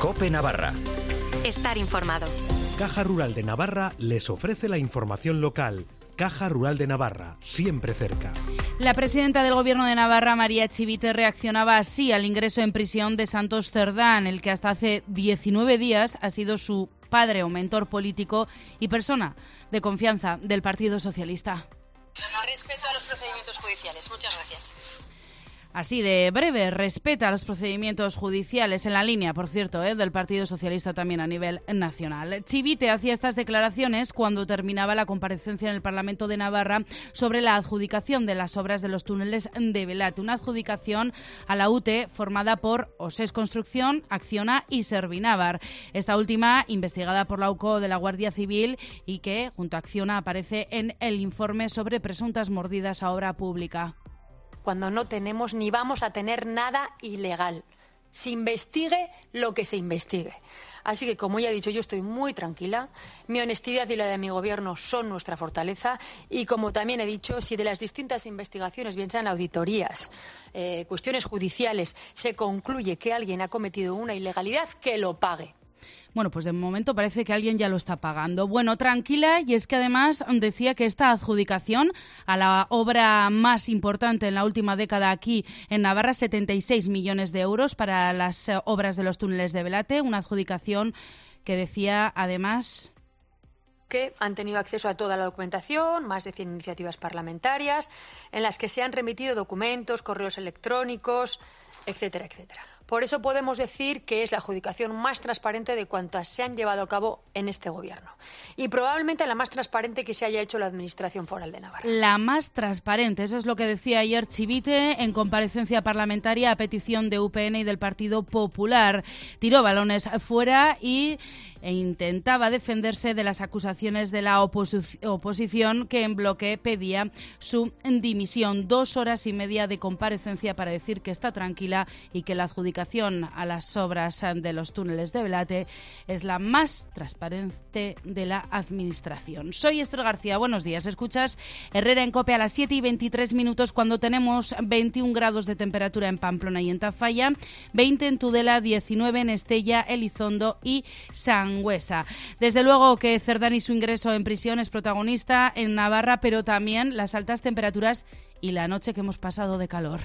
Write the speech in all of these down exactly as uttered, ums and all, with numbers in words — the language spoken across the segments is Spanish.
COPE Navarra. Estar informado. Caja Rural de Navarra les ofrece la información local. Caja Rural de Navarra, siempre cerca. La presidenta del Gobierno de Navarra, María Echivite, reaccionaba así al ingreso en prisión de Santos Cerdán, el que hasta hace diecinueve días ha sido su padre o mentor político y persona de confianza del Partido Socialista. Respeto a los procedimientos judiciales. Muchas gracias. Así de breve, respeta los procedimientos judiciales, en la línea, por cierto, ¿eh? del Partido Socialista también a nivel nacional. Chivite hacía estas declaraciones cuando terminaba la comparecencia en el Parlamento de Navarra sobre la adjudicación de las obras de los túneles de Belate, una adjudicación a la U T E formada por Osés Construcción, Acciona y Servinavar. Esta última investigada por la U C O de la Guardia Civil y que, junto a Acciona, aparece en el informe sobre presuntas mordidas a obra pública. Cuando no tenemos ni vamos a tener nada ilegal. Se investigue lo que se investigue. Así que, como ya he dicho, yo estoy muy tranquila. Mi honestidad y la de mi gobierno son nuestra fortaleza. Y como también he dicho, si de las distintas investigaciones, bien sean auditorías, eh, cuestiones judiciales, se concluye que alguien ha cometido una ilegalidad, que lo pague. Bueno, pues de momento parece que alguien ya lo está pagando. Bueno, tranquila, y es que además decía que esta adjudicación a la obra más importante en la última década aquí en Navarra, setenta y seis millones de euros para las obras de los túneles de Belate, una adjudicación que decía además que han tenido acceso a toda la documentación, más de cien iniciativas parlamentarias, en las que se han remitido documentos, correos electrónicos, etcétera, etcétera. Por eso podemos decir que es la adjudicación más transparente de cuantas se han llevado a cabo en este gobierno. Y probablemente la más transparente que se haya hecho la Administración Foral de Navarra. La más transparente, eso es lo que decía ayer Chivite en comparecencia parlamentaria a petición de U P N y del Partido Popular. Tiró balones fuera y e intentaba defenderse de las acusaciones de la oposi- oposición que en bloque pedía su dimisión. Dos horas y media de comparecencia para decir que está tranquila y que la adjudicación a las obras de los túneles de Belate es la más transparente de la Administración. Soy Esther García, buenos días. Escuchas Herrera en COPE a las siete y veintitrés minutos cuando tenemos veintiún grados de temperatura en Pamplona y en Tafalla, veinte en Tudela, diecinueve en Estella, Elizondo y Sangüesa. Desde luego que Cerdán y su ingreso en prisión es protagonista en Navarra, pero también las altas temperaturas y la noche que hemos pasado de calor.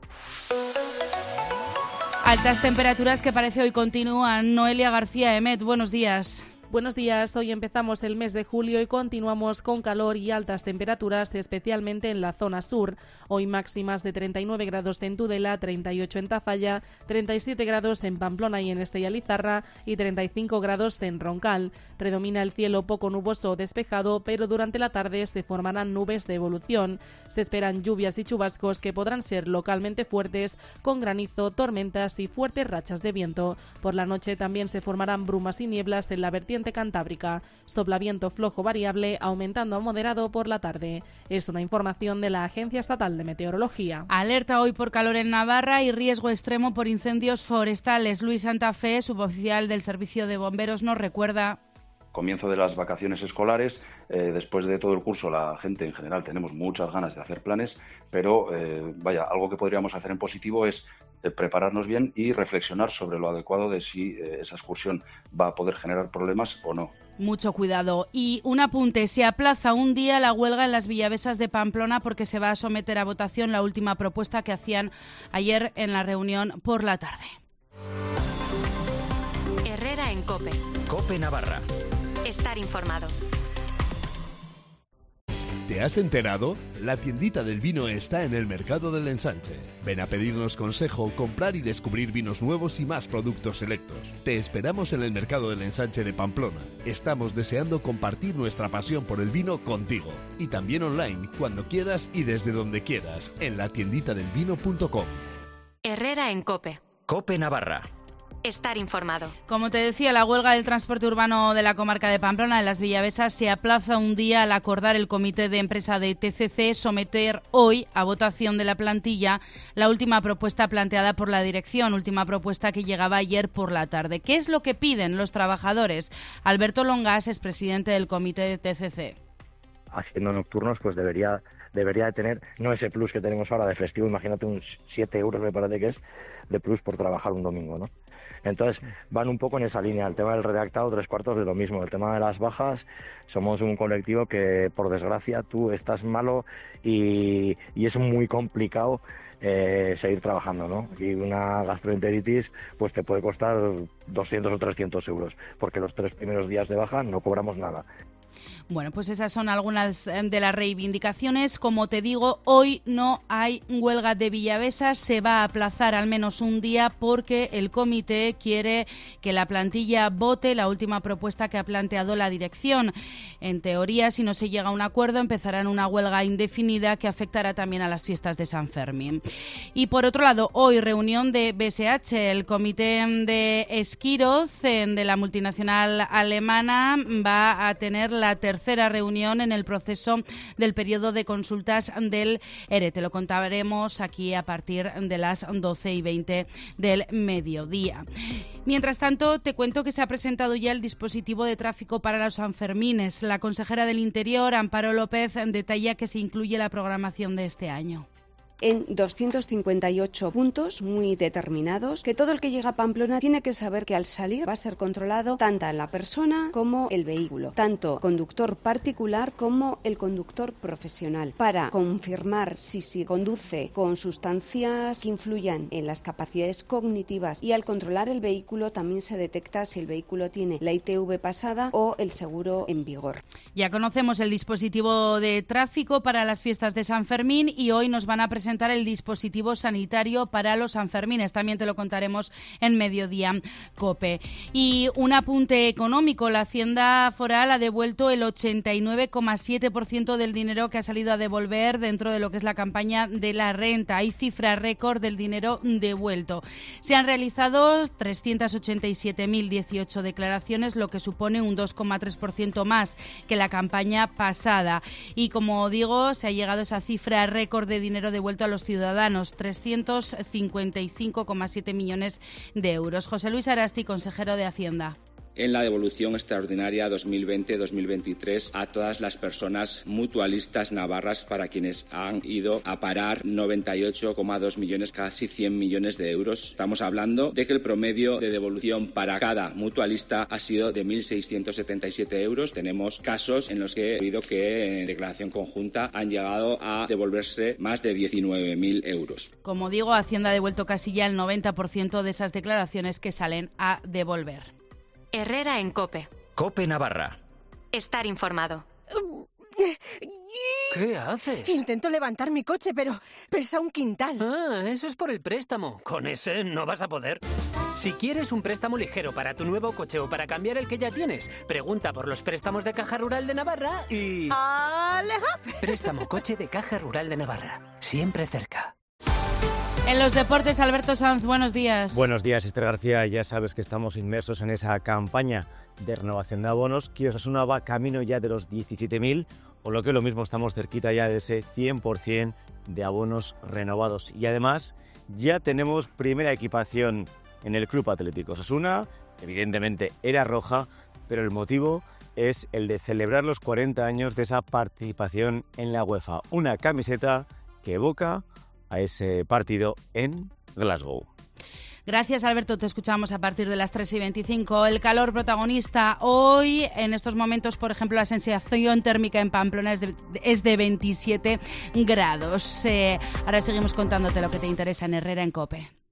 Altas temperaturas que parece hoy continúan. Noelia García Emet, buenos días. Buenos días, hoy empezamos el mes de julio y continuamos con calor y altas temperaturas, especialmente en la zona sur. Hoy máximas de treinta y nueve grados en Tudela, treinta y ocho en Tafalla, treinta y siete grados en Pamplona y en Estella Lizarra y treinta y cinco grados en Roncal. Predomina el cielo poco nuboso o despejado, pero durante la tarde se formarán nubes de evolución. Se esperan lluvias y chubascos que podrán ser localmente fuertes, con granizo, tormentas y fuertes rachas de viento. Por la noche también se formarán brumas y nieblas en la vertiente cantábrica. Sopla viento flojo variable, aumentando a moderado por la tarde. Es una información de la Agencia Estatal de Meteorología. Alerta hoy por calor en Navarra y riesgo extremo por incendios forestales. Luis Santa Fe, suboficial del Servicio de Bomberos, nos recuerda. Comienzo de las vacaciones escolares, eh, después de todo el curso la gente en general tenemos muchas ganas de hacer planes, pero eh, vaya, algo que podríamos hacer en positivo es eh, prepararnos bien y reflexionar sobre lo adecuado de si eh, esa excursión va a poder generar problemas o no. Mucho cuidado. Y un apunte, se aplaza un día la huelga en las Villavesas de Pamplona porque se va a someter a votación la última propuesta que hacían ayer en la reunión por la tarde. Herrera en COPE. COPE Navarra. Estar informado. ¿Te has enterado? La tiendita del vino está en el Mercado del Ensanche. Ven a pedirnos consejo, comprar y descubrir vinos nuevos y más productos selectos. Te esperamos en el Mercado del Ensanche de Pamplona. Estamos deseando compartir nuestra pasión por el vino contigo. Y también online, cuando quieras y desde donde quieras, en la tiendita del vino punto com. Herrera en COPE. COPE Navarra. Estar informado. Como te decía, la huelga del transporte urbano de la comarca de Pamplona, en las Villavesas, se aplaza un día al acordar el comité de empresa de T C C someter hoy a votación de la plantilla la última propuesta planteada por la dirección, última propuesta que llegaba ayer por la tarde. ¿Qué es lo que piden los trabajadores? Alberto Longas es presidente del comité de T C C. Haciendo nocturnos, pues debería debería de tener no ese plus que tenemos ahora de festivo, imagínate un siete euros me parece que es de plus por trabajar un domingo, ¿no? Entonces van un poco en esa línea. El tema del redactado, tres cuartos de lo mismo. El tema de las bajas, somos un colectivo que por desgracia tú estás malo y, y es muy complicado Eh, seguir trabajando, ¿no? Y una gastroenteritis pues te puede costar doscientos o trescientos euros, porque los tres primeros días de baja no cobramos nada. Bueno, pues esas son algunas de las reivindicaciones. Como te digo, hoy no hay huelga de Villavesa, se va a aplazar al menos un día porque el comité quiere que la plantilla vote la última propuesta que ha planteado la dirección. En teoría, si no se llega a un acuerdo, empezarán una huelga indefinida que afectará también a las fiestas de San Fermín. Y por otro lado, hoy reunión de B S H, el comité de Esquiroz de la multinacional alemana va a tener la tercera reunión en el proceso del periodo de consultas del E R E. Te lo contaremos aquí a partir de las doce y veinte del mediodía. Mientras tanto, te cuento que se ha presentado ya el dispositivo de tráfico para los Sanfermines. La consejera del Interior, Amparo López, detalla que se incluye la programación de este año. En doscientos cincuenta y ocho puntos muy determinados, que todo el que llega a Pamplona tiene que saber que al salir va a ser controlado tanto la persona como el vehículo, tanto conductor particular como el conductor profesional, para confirmar si se conduce con sustancias que influyan en las capacidades cognitivas, y al controlar el vehículo también se detecta si el vehículo tiene la I T V pasada o el seguro en vigor. Ya conocemos el dispositivo de tráfico para las fiestas de San Fermín y hoy nos van a presentar el dispositivo sanitario para los Sanfermines. También te lo contaremos en Mediodía COPE. Y un apunte económico. La Hacienda Foral ha devuelto el ochenta y nueve coma siete por ciento del dinero que ha salido a devolver dentro de lo que es la campaña de la renta. Hay cifra récord del dinero devuelto. Se han realizado trescientas ochenta y siete mil dieciocho declaraciones, lo que supone un dos coma tres por ciento más que la campaña pasada. Y como digo, se ha llegado a esa cifra récord de dinero devuelto a los ciudadanos, trescientos cincuenta y cinco coma siete millones de euros. José Luis Arasti, consejero de Hacienda. En la devolución extraordinaria dos mil veinte dos mil veintitrés a todas las personas mutualistas navarras para quienes han ido a parar noventa y ocho coma dos millones, casi cien millones de euros. Estamos hablando de que el promedio de devolución para cada mutualista ha sido de mil seiscientos setenta y siete euros. Tenemos casos en los que he oído que en declaración conjunta han llegado a devolverse más de diecinueve mil euros. Como digo, Hacienda ha devuelto casi ya el noventa por ciento de esas declaraciones que salen a devolver. Herrera en COPE. COPE Navarra. Estar informado. ¿Qué haces? Intento levantar mi coche, pero pesa un quintal. Ah, eso es por el préstamo. Con ese no vas a poder. Si quieres un préstamo ligero para tu nuevo coche o para cambiar el que ya tienes, pregunta por los préstamos de Caja Rural de Navarra y... ¡Aleja! Préstamo coche de Caja Rural de Navarra. Siempre cerca. En los deportes, Alberto Sanz, buenos días. Buenos días, Esther García. Ya sabes que estamos inmersos en esa campaña de renovación de abonos, que Osasuna va camino ya de los diecisiete mil, o lo que es lo mismo, estamos cerquita ya de ese cien por ciento de abonos renovados. Y además, ya tenemos primera equipación en el Club Atlético Osasuna. Evidentemente era roja, pero el motivo es el de celebrar los cuarenta años de esa participación en la UEFA. Una camiseta que evoca a ese partido en Glasgow. Gracias, Alberto. Te escuchamos a partir de las tres y veinticinco. El calor protagonista hoy. En estos momentos, por ejemplo, la sensación térmica en Pamplona es de, es de veintisiete grados. Eh, ahora seguimos contándote lo que te interesa en Herrera en COPE.